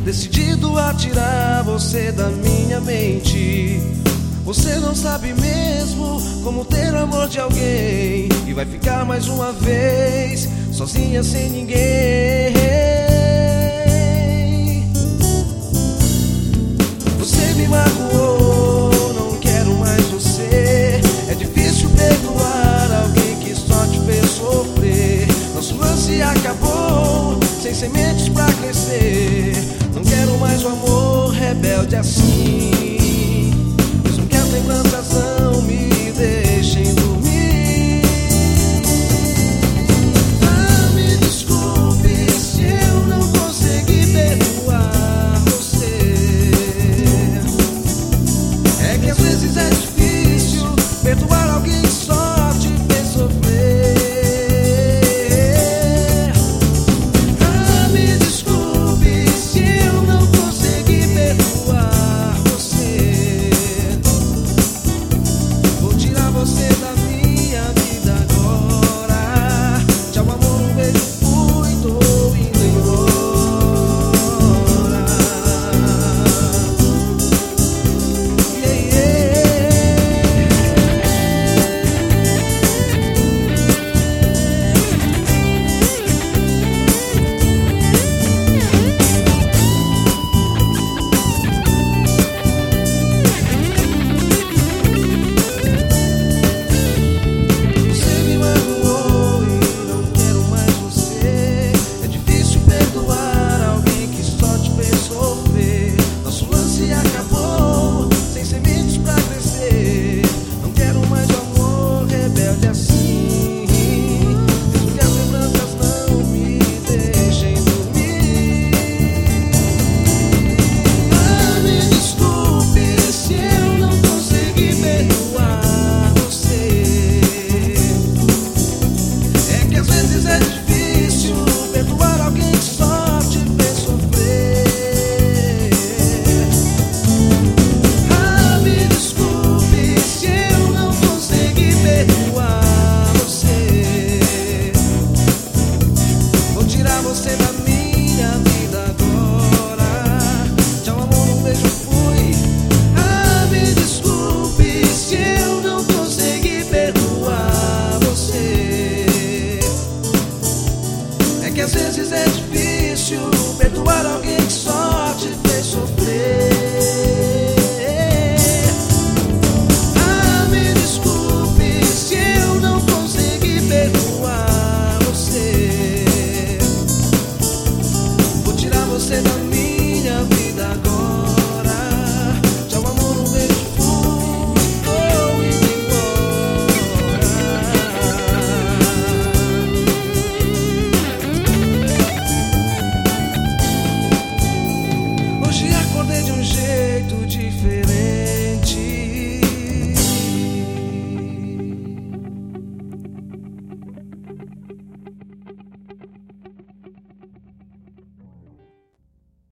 decidido a tirar você da minha mente. Você não sabe mesmo como ter o amor de alguém e vai ficar mais uma vez sozinha sem ninguém. Você me magoou, não quero mais você. É difícil perdoar alguém que só te fez sofrer. Nosso lance acabou, sem sementes pra crescer. Não quero mais um amor rebelde assim. Mesmo que as lembranças não me deixem dormir. Ah, me desculpe se eu não consegui perdoar você. É que às vezes é difícil perdoar alguém que só te fez sofrer. Você da minha vida agora. Tchau amor, um beijo, fui. Ah, me desculpe se eu não consegui perdoar você. É que às vezes é difícil perdoar alguém